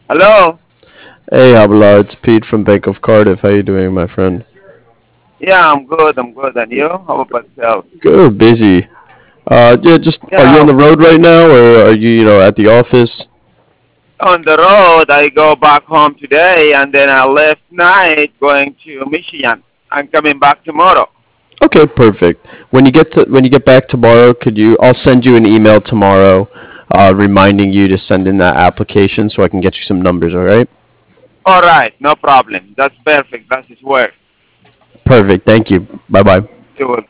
Hello. Hey, Abla, it's Pete from Bank of Cardiff. How you doing, my friend? Yeah, I'm good. I'm good. And you? How about yourself? Good, busy. Yeah, just are you on Yeah, the road right now, or are you at the office? on the road. I go back home today, and then I left night going to Michigan. I'm coming back tomorrow. Okay, perfect. When you get back tomorrow, could you? I'll send you an email tomorrow, reminding you to send in that application so I can get you some numbers. All right? All right, no problem. That's perfect. That's his work. Perfect. Thank you. Bye bye. You will